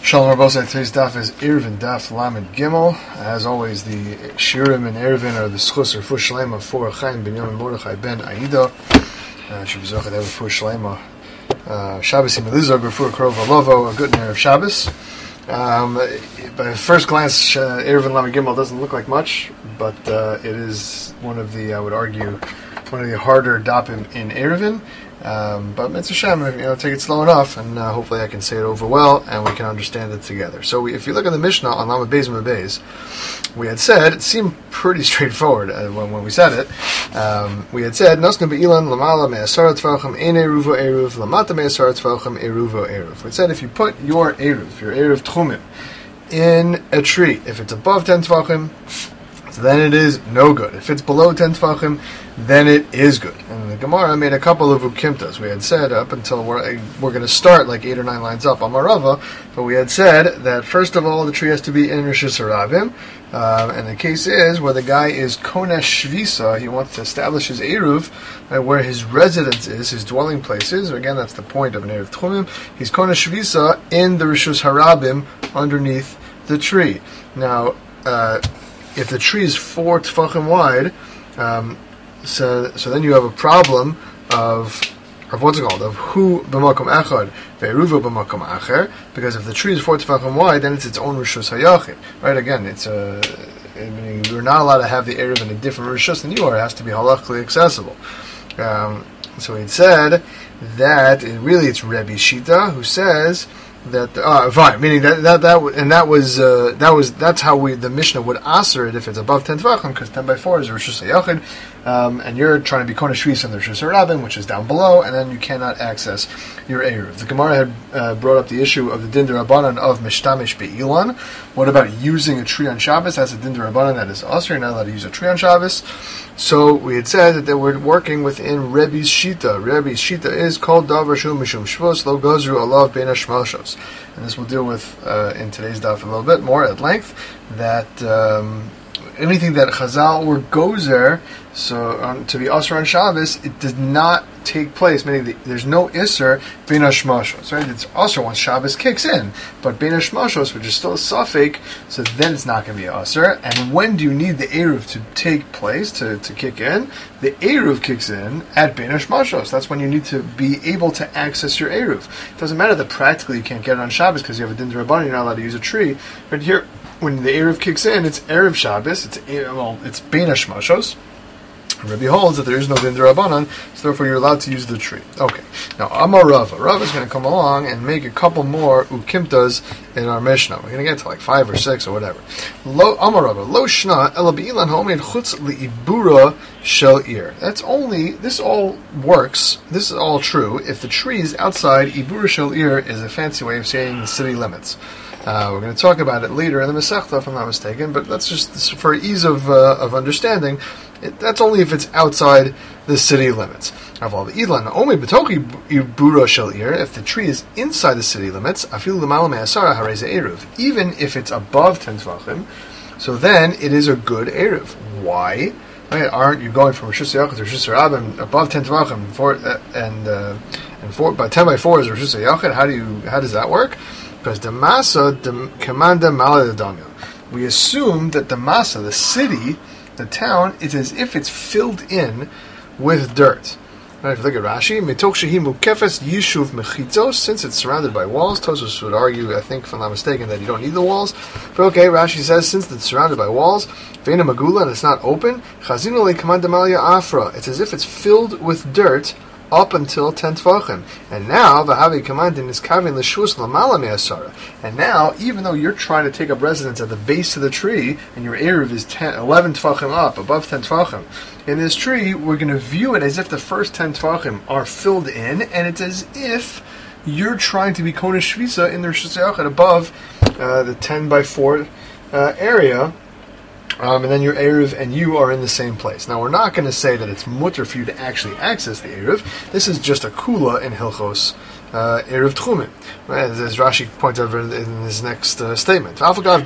Shalom Rabbosai, today's daf is Eruvin Daf Lamed Gimel. As always, the Shirim and Eruvin are the Schus or Refuah Shlema for Chaim Ben Yom Mordechai Ben Aida. Shabbat have Refuah Shlema. Shabbos Imilizog, Refuah Krov Alovo, a good Erev Shabbos. By first glance, Eruvin Lamed Gimel doesn't look like much, but it is one of the, I would argue, one of the harder dapim in Eruvin. But Mitzvah Shem, take it slow enough, and hopefully I can say it over well, and we can understand it together. So if you look at the Mishnah on Lamed Beis and Beis, we had said, it seemed pretty straightforward when we said it. We had said, Nosnu be'ilan lamala me'asar tvachim ein eruvo eruv, lamata me'asar tvachim eruvo eruv. We said if you put your eruv tchumim, in a tree, if it's above 10 tvachim, then it is no good. If it's below 10 tefachim, then it is good. And the Gemara made a couple of ukimtas. We had said up until we're going to start like 8 or 9 lines up on Marava, but we had said that first of all the tree has to be in Rishus Harabim, and the case is where the guy is konesh shvisa, he wants to establish his eruv where his residence is, his dwelling place is. Again, that's the point of an eruv tchumim. He's konesh shvisa in the Rishus Harabim underneath the tree. Now, if the tree is 4 tefachim wide, so then you have a problem of what's it called? Of who b'makom echad ve'eruvo b'makom acher, because if the tree is 4 tefachim wide, then it's its own rishus hayachid. Right? Again, it's meaning you're not allowed to have the eruv in a different rishus than you are. It has to be halachically accessible. So he said that it's Rebbe Shita who says that fine, meaning that's how the Mishnah would answer it if it's above 10 tvachim, because 10 by 4 is a Rishus HaYachid, and you're trying to be Konesh Shvisa in the Rishus HaRabim, which is down below, and then you cannot access your eruv. The Gemara had brought up the issue of the Din D'Rabbanan of Mishtamish Be'ilan. What about using a tree on Shabbos? That's a Din D'Rabbanan that is also, you're not allowed to use a tree on Shabbos. So we had said that they were working within Rebbe's Shita. Rebbe's Shita is called Davar Shum Mishum Shvos Lo Gozru Alav Bein HaShmalshos. And this we'll deal with in today's daf a little bit more at length, that anything that Chazal or Gozer, to be Asr on Shabbos, it does not take place, meaning there's no Isser Bein HaShmalshos, right? It's Asr once Shabbos kicks in, but Bein HaShmalshos, which is still a suffix, so then it's not going to be Asr. And when do you need the Eruv to take place, to kick in? The Eruv kicks in at Bein HaShmalshos. That's when you need to be able to access your Eruv. It doesn't matter that practically you can't get it on Shabbos because you have a Din D'Rabbanan, you're not allowed to use a tree. But here, when the Eruv kicks in, it's Erev Shabbos, it's Bein HaShmalshos. Rebbe holds that there is no Din D'Rabbanan, so therefore you're allowed to use the tree. Okay. Now, Amar Rava. Rava is going to come along and make a couple more ukimtas in our Mishnah. We're going to get to like 5 or 6 or whatever. Amar Rava. Lo shna ela be'ilan homein chutz li'ibura shel ir. This all works, this is all true, if the tree is outside. Ibura shel ir is a fancy way of saying the city limits. We're going to talk about it later in the Masechta, if I'm not mistaken, but that's just for ease of understanding. That's only if it's outside the city limits. If the tree is inside the city limits, even if it's above 10 tvachim, so then it is a good eruv. Why? Right? Aren't you going from Rishus HaYachid to Rishus HaRabim above 10 tvachim, and by 10 by 4 is Rishus HaYachid? How does that work? Because the masa commanda maladamya. We assume that the masa, the city, the town, is as if it's filled in with dirt. Right, if you look at Rashi, mitoch shehi mukefes yishuv mechitzos, since it's surrounded by walls. Tosfos would argue, I think, if I'm not mistaken, that you don't need the walls. But okay, Rashi says, since it's surrounded by walls, veina magula, and it's not open, chazinu le commanda malia afra. It's as if it's filled with dirt up until 10 tvachim. And now, v'havi kamandin is kavin l'shus l'mala me'asara. And now, even though you're trying to take up residence at the base of the tree, and your eruv is 11 tvachim up, above 10 tvachim, in this tree, we're going to view it as if the first 10 tvachim are filled in, and it's as if you're trying to be konesh shvisa in the Rishus HaYachid above the 10 by 4 area, and then your eruv and you are in the same place. Now, we're not going to say that it's mutter for you to actually access the eruv. This is just a kula in Hilchos Erev Tchumen. Right, as Rashi points out in his next statement.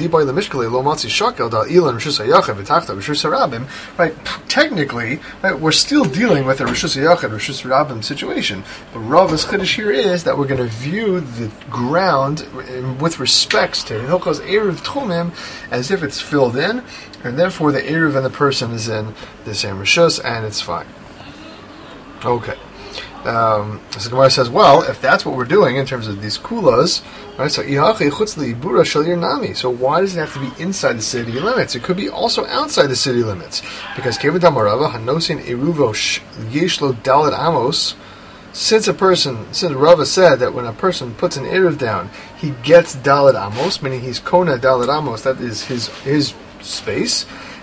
Right, technically, right, we're still dealing with a Rishus HaYachid, Rishus Rabim situation. But Rav's Chiddush here is that we're going to view the ground with respects to Hilchos Erev Tchumim as if it's filled in, and therefore the Erev and the person is in the same Rishus, and it's fine. Okay. So the Gemara says, well, if that's what we're doing in terms of these kulas, right? So why does it have to be inside the city limits? It could be also outside the city limits, because since Rava said that when a person puts an eruv down, he gets Dalet Amos, meaning he's Kona Dalet Amos, that is his space.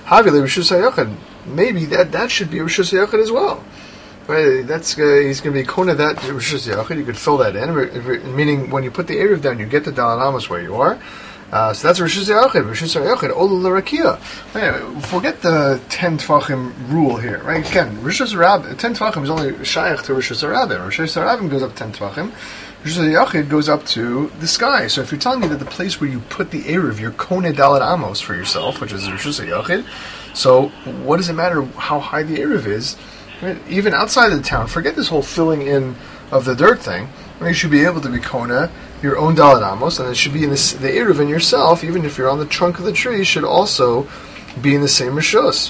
Maybe that should be Rishus HaYachid as well. Right, he's going to be Kona that Rishus HaYachid. You could fill that in, meaning when you put the eruv down, you get the Dalet Amos where you are. So that's Rishus HaYachid. Rishus HaYachid Olu L'Rakia. Forget the 10 Tvachim rule here. Right, again, Rishus HaRabim 10 Tvachim is only Shayach to Rishus HaRabim. Rishus HaRabim goes up 10 Tvachim. Rishus HaYachid goes up to the sky. So if you're telling me that the place where you put the eruv, you're Kona Dalet Amos for yourself, which is Rishus HaYachid, so what does it matter how high the eruv is? Right? Even outside of the town, forget this whole filling in of the dirt thing. Right? You should be able to be Kona, your own Dalet Amos, and it should be in the eruv in yourself, even if you're on the trunk of the tree, should also be in the same Rishus.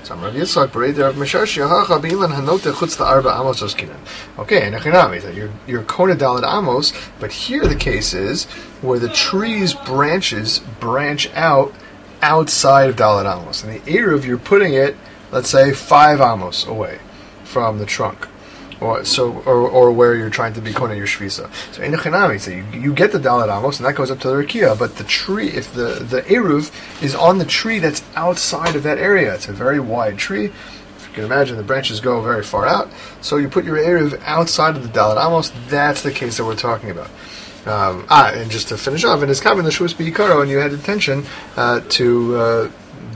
Okay, you're Kona Dalet Amos, but here the case is where the tree's branches branch out outside of Dalet Amos, and the eruv you're putting it, let's say, 5 amos away from the trunk, or where you're trying to be Kona your Shvisa. So Einachinami, so you get the Dalet Amos, and that goes up to the Rakia, but the tree, if the eruv is on the tree that's outside of that area, it's a very wide tree. If you can imagine, the branches go very far out, so you put your eruv outside of the Dalet Amos. That's the case that we're talking about. And just to finish off, in his kabin the Shus B'Yikaro, and you had intention to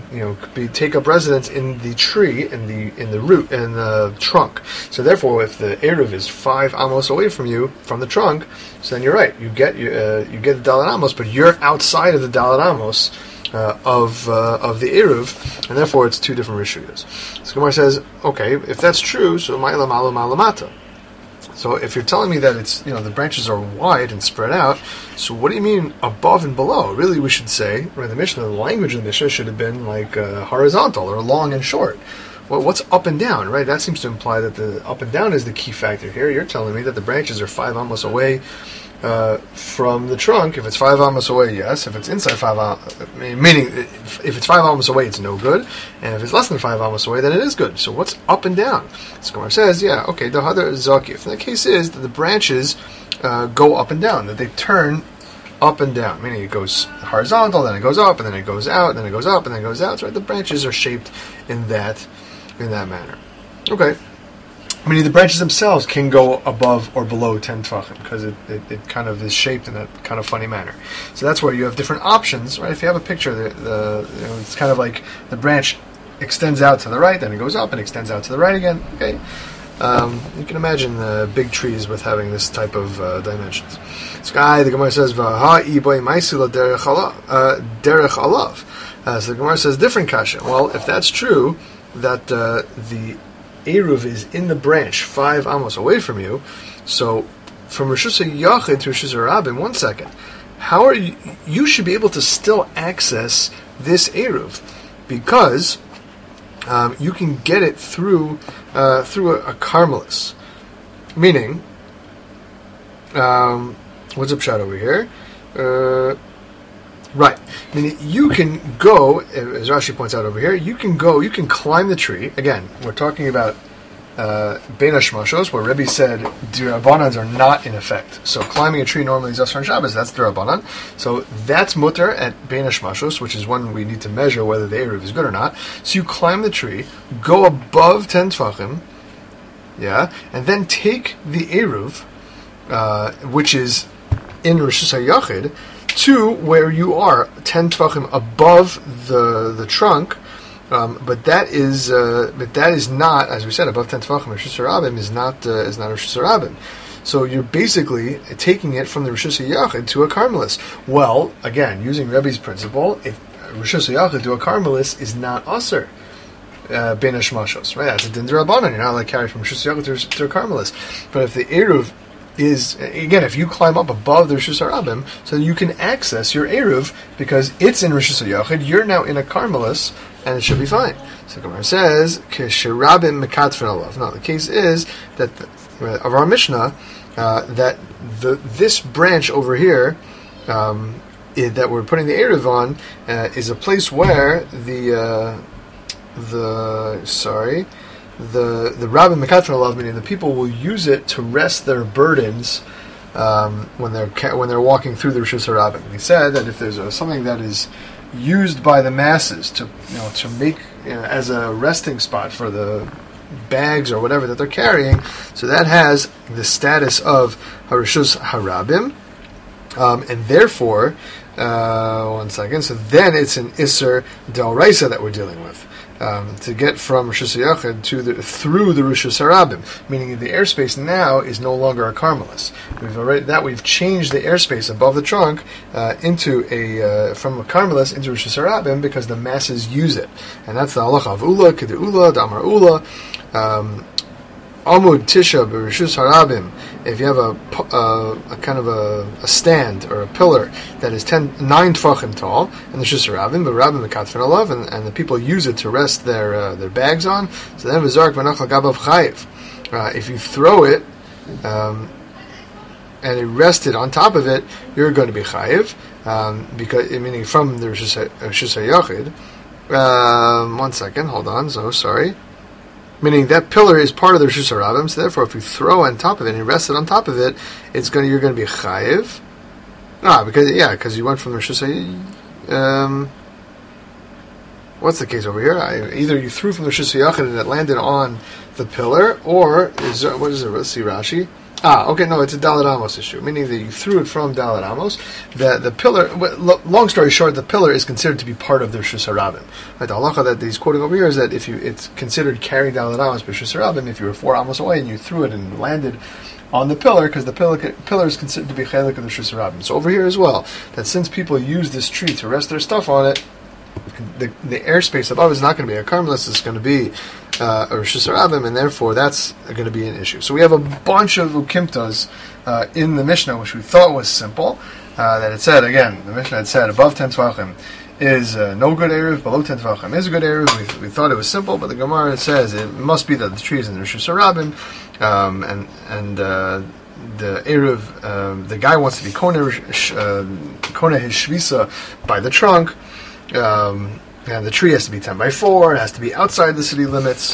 take up residence in the tree, in the root, in the trunk. So therefore, if the eruv is 5 amos away from you, from the trunk, so then you're right. You get the Dalet Amos, but you're outside of the Dalet Amos of the eruv, and therefore it's 2 different rishuyos. So Gemara says, okay, if that's true, so ma'ila ma'ala ma'alamata. So if you're telling me that it's, the branches are wide and spread out, so what do you mean above and below? Really, we should say, right, the language of the Mishnah should have been like horizontal or long and short. Well, what's up and down, right? That seems to imply that the up and down is the key factor here. You're telling me that the branches are 5 amos away from the trunk. If it's 5 amos away, yes. If it's inside 5 amos, meaning if it's 5 amos away, it's no good. And if it's less than 5 amos away, then it is good. So what's up and down? So Gemara says, the hadar is zakif. And the case is that the branches go up and down, that they turn up and down, meaning it goes horizontal, then it goes up, and then it goes out, and then it goes up, and then it goes out. So, right, the branches are shaped in that manner. Okay. Meaning the branches themselves can go above or below 10 tefachim, because it kind of is shaped in a kind of funny manner. So that's where you have different options, right? If you have a picture, it's kind of like the branch extends out to the right, then it goes up and extends out to the right again. Okay, you can imagine the big trees with having this type of dimensions. Sky, the Gemara says, derech alav. So the Gemara says different kasha. Well, if that's true, that the eruv is in the branch 5 amos away from you, so from Rishus HaYachid to Rishus HaRabim, 1 second, how are you should be able to still access this eruv, because you can get it through a Carmelis, meaning what's up shot over here? Right. I mean, you can go, as Rashi points out over here, you can climb the tree. Again, we're talking about Bein HaShmashos, where Rebbe said D'Rabbanans are not in effect. So climbing a tree normally is Asar on Shabbos, that's D'Rabbanan. So that's mutter at Bein HaShmashos, which is when we need to measure whether the eruv is good or not. So you climb the tree, go above 10 tefachim, and then take the eruv, which is in Rishus HaYachid, to where you are 10 tefachim above the trunk, but that is not, as we said, above 10 tefachim. Rishus HaRabim is not Rishus HaRabim. So you're basically taking it from the Rishus HaYachid to a Carmelis. Well, again, using Rebbe's principle, if Rishus HaYachid to a Carmelis is not Aser, Ben Hashmashos, right? That's a Din D'Rabbanan. You're not allowed to carry from Rishus HaYachid to a Carmelis. But if the Eruv is, again, if you climb up above the Rishus HaRabim, so you can access your Eruv, because it's in Rishus HaYachid, you're now in a Carmelis, and it should be fine. So Gemara says, Kesherabim Mekatfin Alav. Now, the case is that of our Mishnah, that this branch over here, that we're putting the Eruv on, is a place where the Rabbim Mekatfin Alav, meaning the people will use it to rest their burdens when they're walking through the Rishus HaRabim. He said that if there's something that is used by the masses to make as a resting spot for the bags or whatever that they're carrying, so that has the status of Rishus HaRabim, and therefore, one second. So then it's an Isser D'Oraisa that we're dealing with. To get from Rishus HaYachid through the Rishus HaRabim, meaning the airspace now is no longer a Carmelis. We've changed the airspace above the trunk into from a Carmelis into Rishus HaRabim because the masses use it, and that's the halacha of Ula, Kede Ula, Damar Ula, Amud Tisha b'Rishus HaRabim. If you have a kind of a stand or a pillar that is 9 tefachim tall, and the Rishus HaRabim, but Rabbim Mekatfin Alav, and the people use it to rest their bags on, so then v'zark v'nachal gabav chayiv. If you throw it, and it rested on top of it, you're going to be chayiv, because meaning from the Rishus HaYachid. One second, hold on, so sorry. Meaning that pillar is part of the Rishus HaRabim, so therefore if you throw on top of it and you rest it on top of it, you're going to be chayiv. Because you went from the Rishus HaYachid. What's the case over here? Either you threw from the Rishus HaYachid and it landed on the pillar, or what is it? Let's see Rashi. No, it's a Dalet Amos issue, meaning that you threw it from Dalet Amos. The pillar, long story short, the pillar is considered to be part of the Rishus HaRabim. Right, the halacha that he's quoting over here is that it's considered carrying Dalet Amos by Rishus HaRabim if you were 4 amos away and you threw it and landed on the pillar, because the pillar is considered to be chelik of the Rishus HaRabim. So over here as well, that since people use this tree to rest their stuff on it, the airspace above is not going to be a Carmelis, it's going to be a Rishus HaRabim, and therefore that's going to be an issue. So we have a bunch of ukimtas in the Mishnah, which we thought was simple, that it said, again, the Mishnah had said above 10 tvachim is no good Eruv, below 10 tvachim is a good Eruv. We thought it was simple, but the Gemara says it must be that the tree is in the Rishus HaRabim, and the Eruv, the guy wants to be kona his shvisa by the trunk, and the tree has to be 10 by 4. It has to be outside the city limits.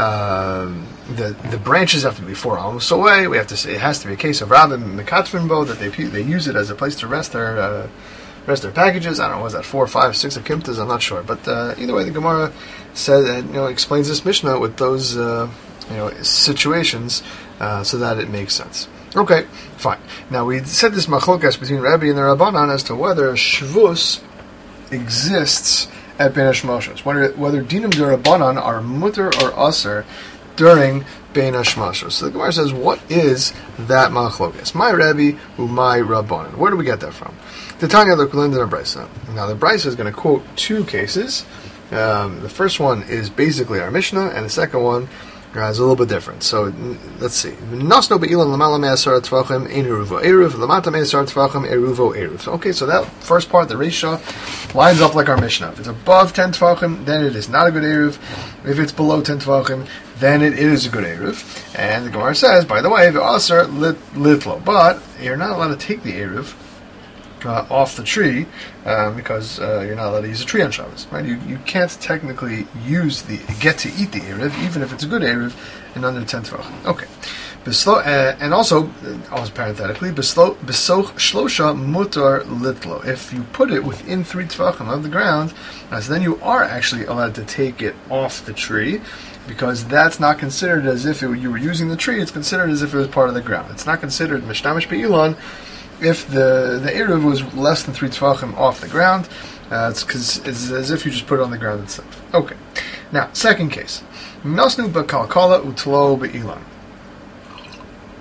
The branches have to be 4 amos away. We have to say it has to be a case of Rabbim Mekatfin Bo, that they use it as a place to rest their packages. I don't know, was that 4, 5, 6 akimtas? I'm not sure, but either way, the Gemara says explains this Mishnah with those situations so that it makes sense. Okay, fine. Now we said this machlokas between Rabbi and the Rabbanan as to whether shvus exists at Bein Hashmashos, whether dinim d'Rabbanan are mutter or aser during Bein Hashmashos. So the Gemara says, what is that machlokas? My Rabbi my Rabbanan. Where do we get that from? The Tanya L'Kulin and a Brisa. Now the Brisa is going to quote 2 cases. The first one is basically our Mishnah, and the second one is a little bit different. So let's see. Nasno be'ilan lamala me'asar tvachim ein eruvo eruv, lamata me'asar tvachim eruvo eruv. Okay, so that first part, the Reisha, lines up like our Mishnah. If it's above 10 tvachim, then it is not a good eruv. If it's below 10 tvachim, then it is a good eruv. And the Gemara says, by the way, the asar litlo, but you're not allowed to take the eruv off the tree because you're not allowed to use a tree on Shabbos, right? You can't technically get to eat the Eruv, even if it's a good Eruv, in under 10 tvachim. Okay. And also parenthetically, besoch shlosha mutar litlo. If you put it within 3 tvachim of the ground, so then you are actually allowed to take it off the tree, because that's not considered as if you were using the tree. It's considered as if it was part of the ground. It's not considered mishnamish be'ilan if the Eruv was less than 3 tvachim off the ground. It's as if you just put it on the ground itself. Okay. Now, second case. Nosnu b'kalkala utlo be'ilan.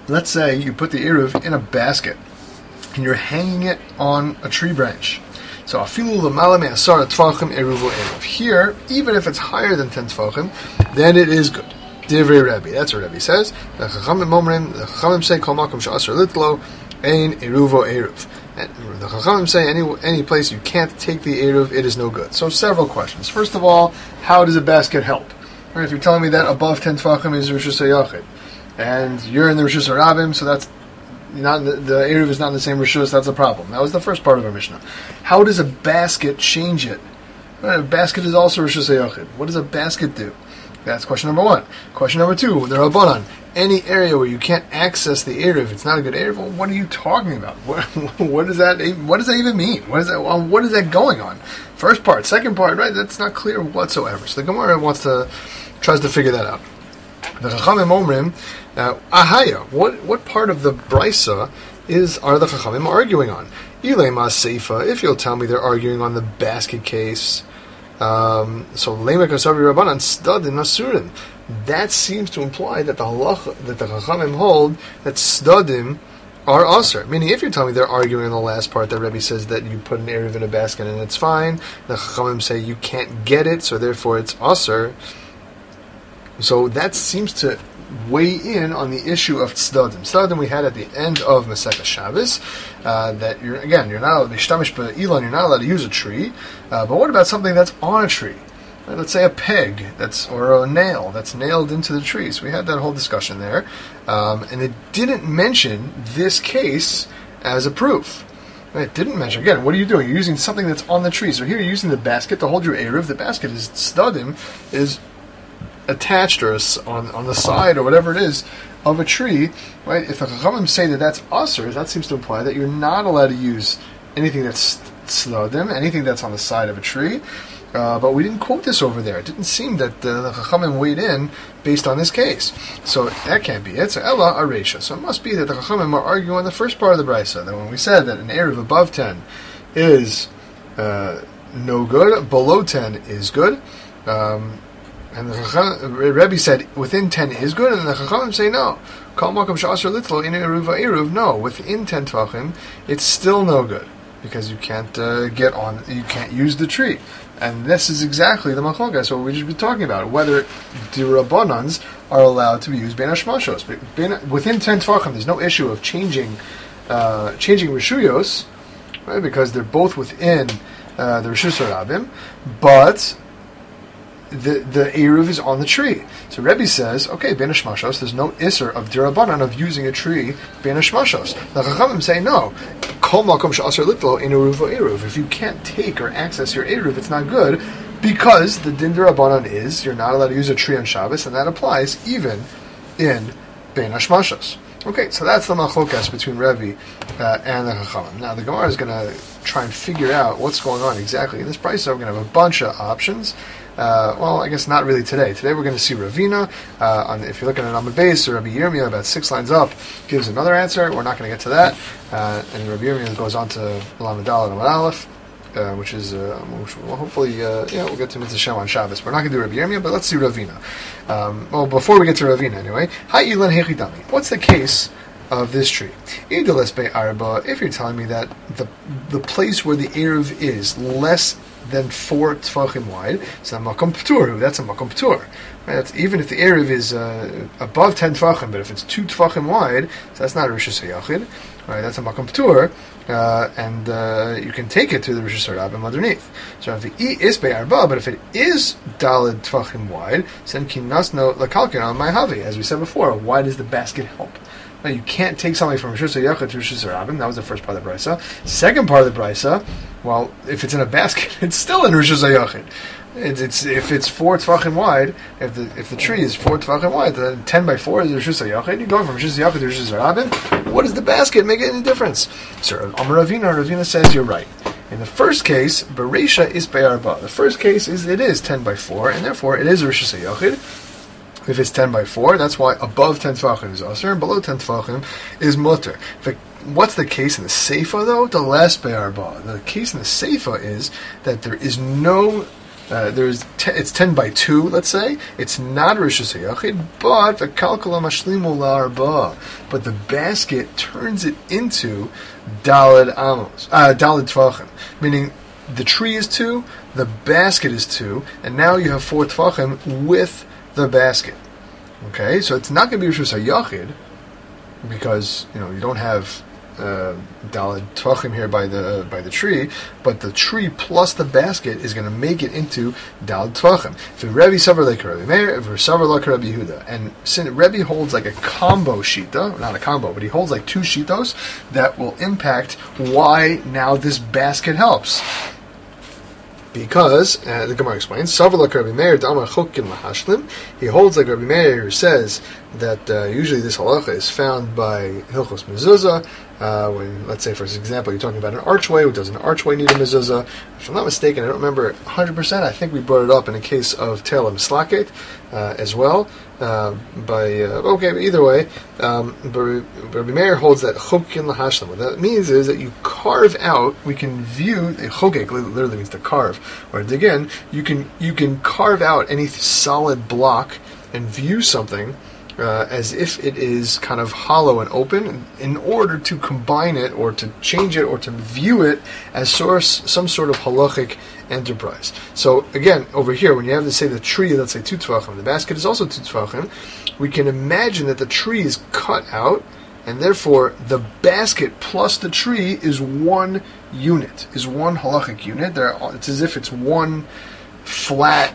let's say you put the eruv in a basket and you're hanging it on a tree branch. So afilu l'mala me'asara tfachim eruv eruv. Here, even if it's higher than 10 tfachim, then it is good. Divrei Rebbe. That's what Rebbe says. The Chachamim say kol makom she'asar litlo ein eruvo eruv. The Chachamim say any place you can't take the eruv, it is no good. So several questions. First of all, how does a basket help? Right, if you're telling me that above 10 tfachim is Rishus HaYachid, and you're in the Rishus HaRabim, so that's not the eruv is not in the same Rishus, that's a problem. That was the first part of our Mishnah. How does a basket change it? Right, a basket is also Rishus HaYachid. What does a basket do? That's question number one. Question number two, the Rabbanan. Any area where you can't access the eruv, it's not a good eruv. Well, what are you talking about? What does that even mean? What is that going on? First part, second part, right? That's not clear whatsoever. So the Gemara tries to figure that out. The Chachamim Omrim, Ahaya. What part of the Brisa are the Chachamim arguing on? Ilema Seifa. If you'll tell me they're arguing on the basket case. So Lemek Asavi Rabbanan Stud in Asurim. That seems to imply that the halacha that the Chachamim hold that Studim are Asr. Meaning, if you're telling me they're arguing on the last part that Rebbe says that you put an eruv in a basket and it's fine, the Chachamim say you can't get it, so therefore it's Asr. So that seems to weigh in on the issue of tzdadim. Tzdadim we had at the end of Masechah Shabbos, that you're not allowed you're not allowed to use a tree, but what about something that's on a tree? Let's say a peg or a nail that's nailed into the tree. So we had that whole discussion there, and it didn't mention this case as a proof. It didn't mention. Again, what are you doing? You're using something that's on the tree. So here you're using the basket to hold your eruv. The basket is tzdadim, is attached or on the side or whatever it is of a tree, right? If the Chachamim say that that's Asr, that seems to imply that you're not allowed to use anything that's tzladim, anything that's on the side of a tree. But we didn't quote this over there. It didn't seem that the Chachamim weighed in based on this case. So that can't be it. So Ella Aresha. So it must be that the Chachamim are arguing on the first part of the Brisa, that when we said that an eruv above 10 is no good, below 10 is good, and the Rebbe said within 10 is good, and the Chachamim say no. Kol makom she'asar litlo in eruva eruv. No, within 10 tvachim, it's still no good because you can't you can't use the tree. And this is exactly the machlokas, what we should be talking about, whether the Rabbanans are allowed to be used ben hashmashos. Within 10 tvachim, there's no issue of changing rishuyos, right? Because they're both within the Rishus HaRabim, but the eruv is on the tree. So Rebbe says, okay, ben hashmashos, there's no isser of dirabanan of using a tree ben hashmashos. The Chachamim say no. Kol makom she'asar litlo in eruv. If you can't take or access your eruv, it's not good, because the din dirabanan is you're not allowed to use a tree on Shabbos, and that applies even in ben hashmashos. Okay, so that's the machlokas between Rebbe and the Chachamim. Now the Gemara is going to try and figure out what's going on exactly in this price. So we're going to have a bunch of options. Well, I guess not really today. Today we're going to see Ravina. If you're looking at Amud Beis, or Rabbi Yirmiyah, about 6 lines up, gives another answer. We're not going to get to that. And Rabbi Yirmiyah goes on to Lamed Daled and Amud Aleph, which will hopefully, we'll get to Mitzvah Shem on Shabbos. We're not going to do Rabbi Yirmiyah, but let's see Ravina. Well, before we get to Ravina, anyway, Ha'ilan Hechidami. What's the case of this tree? If you're telling me that the place where the eruv is less than 4 tfachim wide, so makom p'tur. That's a makom p'tur. Right? Even if the eruv is above 10 tfachim, but if it's 2 tfachim wide, so that's not a Rishus HaYachid. Right? That's a makom p'tur, and you can take it to the Rishus HaRabim underneath. So if the E is be'arba, but if it is daled tfachim wide, then kinasno lakalkin on my havi. As we said before, why does the basket help? Now, you can't take something from Rishus HaYachid to Rishus HaRabim. That was the first part of the Brisa. Second part of the Brisa, well, if it's in a basket, it's still in Rishus HaYachid. If it's 4 tfachim wide, if the tree is 4 tfachim wide, then 10 by 4 is Rishus HaYachid. You're going from Rishus HaYachid to Rishus HaRabim. What does the basket make any difference? So Amar Ravina says you're right. In the first case, Bereisha is Be'arba. The first case it is 10 by 4, and therefore it is Rishus HaYachid. If it's 10 by 4, that's why above 10 tfachim is Asr, and below 10 tfachim is Mutter. What's the case in the Seifa, though? The last Be'arba. The case in the Seifa is that there is no it's 10 by 2, let's say. It's not Rishus HaYachid, but the Kalkala Mashlimu La'arba. But the basket turns it into Daled Amos, Daled Tvachim. Meaning, the tree is 2, the basket is 2, and now you have 4 Tvachim with the basket. Okay, so it's not going to be Rishus HaYachid, because, you don't have Daled Tvachim here by the tree, but the tree plus the basket is going to make it into Daled Tvachim. If Rebbe Savar like Rebbe Meir, if Savar like Rebbe Yehuda, and Rebbe holds like a combo shita, not a combo, but he holds like 2 shitos that will impact why now this basket helps. Because, the Gemara explains, Savar like Rebbe Meir, Damar Chokim Lahashlim, he holds like Rebbe Meir, who says that usually this halacha is found by Hilchos Mezuzah. When, let's say, for example, you're talking about an archway, does an archway need a mezuzah? If I'm not mistaken, I don't remember 100%, I think we brought it up in a case of Telah Mislaket as well. Either way, Rabbi Meir holds that chokin lahashlam. What that means is that you carve out, we can view, chokek literally means to carve, or again, you can carve out any solid block and view something as if it is kind of hollow and open, in order to combine it, or to change it, or to view it as some sort of halachic enterprise. So again, over here, when you have to say the tree, let's say 2 tvachim, the basket is also 2 tvachim, we can imagine that the tree is cut out, and therefore the basket plus the tree is one unit, is one halachic unit. It's as if it's one flat,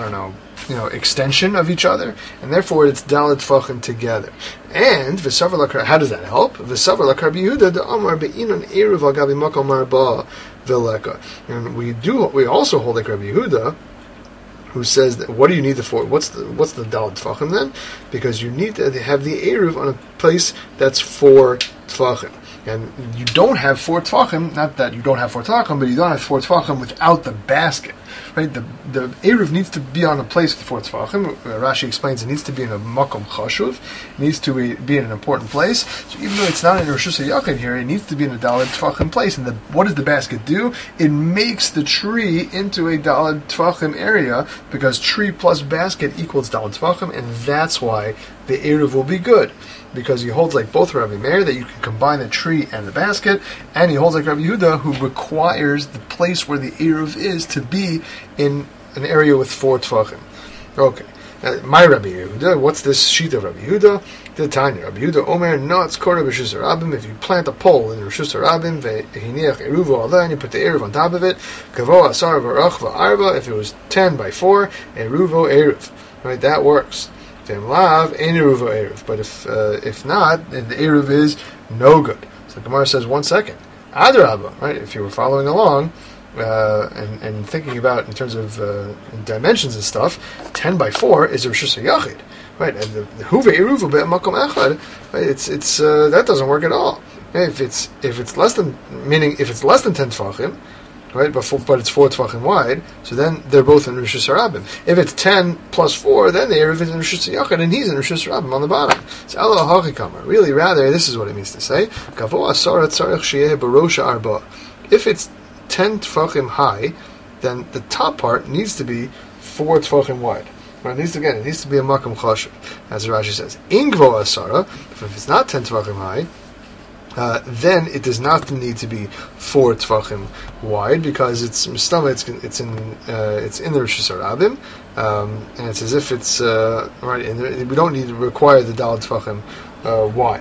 extension of each other, and therefore it's Daled Tvachim together. And V'savar Lakar, how does that help? V'savar Lakar Yehuda the Amar Be'inon Eruv Al Gabi Makom Marba V'leka. And we also hold like Rabbi Yehuda, who says that what do you need the for? What's the Daled Tvachim then? Because you need to have the Eruv on a place that's 4 Tvachim. And you don't have 4 Tvachim, not that you don't have 4 Tvachim, but you don't have 4 Tvachim without the basket. Right? The Eruv needs to be on a place with 4 Tvachim. Rashi explains it needs to be in a Makom Chashuv. It needs to be in an important place. So even though it's not in Rishus HaYachid here, it needs to be in a Daled Tvachim place. And what does the basket do? It makes the tree into a Daled Tvachim area, because tree plus basket equals Daled Tvachim, and that's why the Eruv will be good. Because he holds like both Rabbi Meir, that you can combine the tree and the basket, and he holds like Rabbi Yehuda, who requires the place where the Eruv is to be in an area with 4 Tvachim. Okay. My Rabbi Yehuda, what's this sheet of Rabbi Yehuda? The Tanya, Rabbi Yehuda Omer, no, it's Korah Rishus HaRabim. If you plant a pole in Rishus HaRabim, ve'hiniach eruvo aleh, and you put the eruv on top of it, kavo asar v'rach v'arba, if it was 10 by 4, eruvo eruv. Right, that works. But if not, then the Eruv is no good. So the Gemara says, 1 second. Adarabba, right? If you were following along and thinking about in terms of dimensions and stuff, 10 by 4 is a Rishus HaYachid, right? And the Huve Eruv be'makom echad, right? It's that doesn't work at all. If it's less than 10 Tvachim, right, but it's 4 Tvachim wide, so then they're both in Rishus HaRabim. If it's 10 plus 4, then the Eruv is in Rishus HaYachid, and he's in Rishus HaRabim on the bottom. It's Elo HaChamar. Really, rather, this is what it means to say, if it's 10 Tvachim high, then the top part needs to be 4 Tvachim wide. Right, it needs to be a Makom Chashuv, as Rashi says. Ingvo Asara, if it's not 10 Tvachim high, then it does not need to be 4 Tvachim wide, because it's in the Rishus HaRabim, and it's as if it's right. And we don't need to require the Daled Tvachim wide.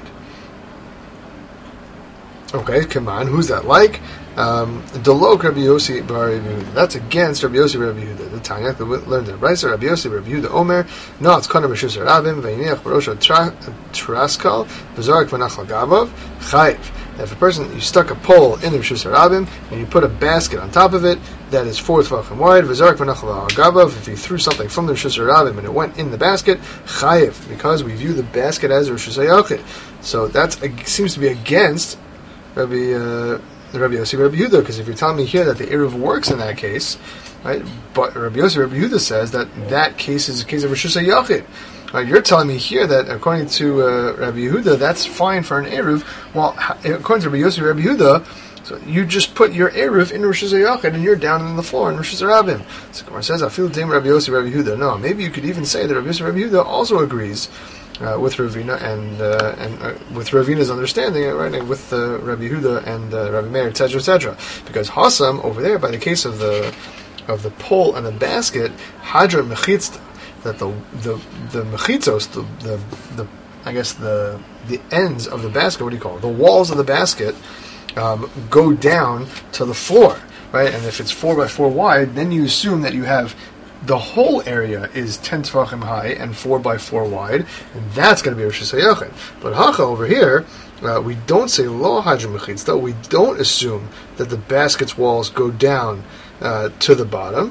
Okay, come on, who's that like? Delok Rabbi Yossi bar Rabbi Yehuda. That's against Rabbi Yossi Rabbi Yehuda. The Tanya learned the Brayser. Rabbi Yossi Rabbi Yehuda Omer. No, it's kind of Rishus HaRabim. Ve'iniach barosha traskal v'zarik v'nachal gavav chayiv. If a person, you stuck a pole in the Rishus HaRabim and you put a basket on top of it that is 4 Tvachim wide, v'zarik v'nachal gavav. If you threw something from the Rishus HaRabim and it went in the basket, chayiv, because we view the basket as a Rishus HaYachid. So that seems to be against Rabbi Yossi Rabbi Yehuda, because if you're telling me here that the Eruv works in that case, right? But Rabbi Yossi Rabbi Yehuda says that case is a case of Rishus HaYachid. You're telling me here that according to Rabbi Yehuda, that's fine for an Eruv. Well, according to Rabbi Yossi, Rabbi Yehuda, so you just put your Eruv in Rosh Hashanah and you're down on the floor in Rosh Hashanah. So Gemara says, I feel Dame Rabbi Yossi, Rabbi Yehuda. No, maybe you could even say that Rabbi Yossi, Rabbi Yehuda also agrees with Ravina and with Ravina's understanding, right, and with Rabbi Yehuda and Rabbi Meir, etc., etc. Because Hassam over there, by the case of the pole and the basket, Hadra Mechitz, that the mechitzos, the I guess the ends of the basket, what do you call it? The walls of the basket go down to the floor, right? And if it's 4 by 4 wide, then you assume that you have the whole area is 10 tefachim high and 4 by 4 wide, and that's going to be Rosh Hashanah. But Hacha over here, we don't say lo hadra mechitza. We don't assume that the basket's walls go down to the bottom.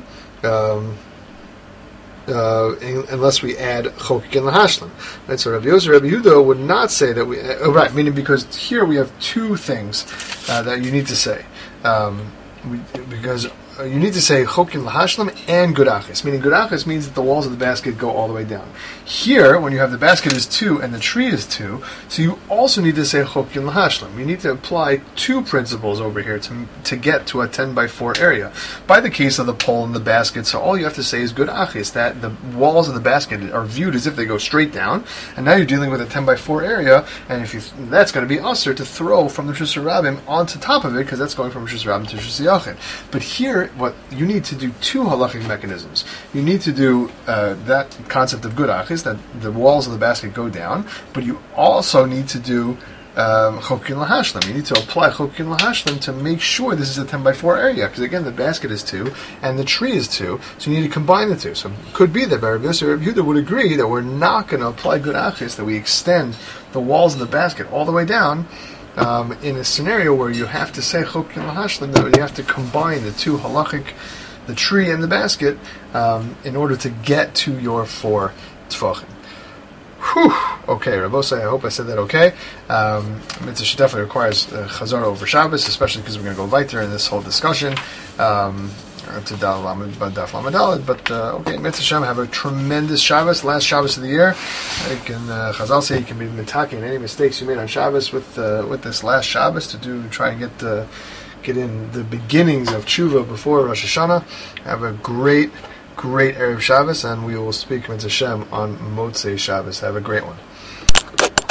Unless we add chokik and lahashlim, right? So Rabbi Yosef, Rabbi Yehuda would not say that we right. Meaning because here we have two things that you need to say, because you need to say chokin lahashlim and gurachis. Meaning gurachis means that the walls of the basket go all the way down. Here, when you have the basket is 2 and the tree is 2, so you also need to say chokin lahashlim. You need to apply 2 principles over here to get to a 10 by 4 area. By the case of the pole and the basket, so all you have to say is gurachis, that the walls of the basket are viewed as if they go straight down, and now you're dealing with a 10 by 4 area, and that's going to be usher to throw from the Rosh Hashanah onto top of it, because that's going from Rosh Hashanah to Rosh Hashanah. But here, what you need to do 2 halachic mechanisms. You need to do that concept of gurachis, that the walls of the basket go down, but you also need to do chokin lahashlim. You need to apply chokin lahashlim to make sure this is a 10 by 4 area, because again, the basket is 2 and the tree is 2, so you need to combine the 2. So it could be that Rabbi Yosef or Rabbi Yehuda would agree that we're not going to apply gurachis, that we extend the walls of the basket all the way down, in a scenario where you have to say chokin lahashlim, that you have to combine the 2 halachic, the tree and the basket, in order to get to your 4 tefachim. Whew. Okay, Rabosai, I hope I said that okay. Mitzvah definitely requires chazara over Shabbos, especially because we're going to go weiter in this whole discussion to Daf Lamed. But okay, Mitzvah Shem, have a tremendous Shabbos, last Shabbos of the year. Chazal say you can be mitaking any mistakes you made on Shabbos with this last Shabbos to try and get in the beginnings of tshuva before Rosh Hashanah. Have a great Erev Shabbos, and we will speak Mitzvah Shem on Motzei Shabbos. Have a great one.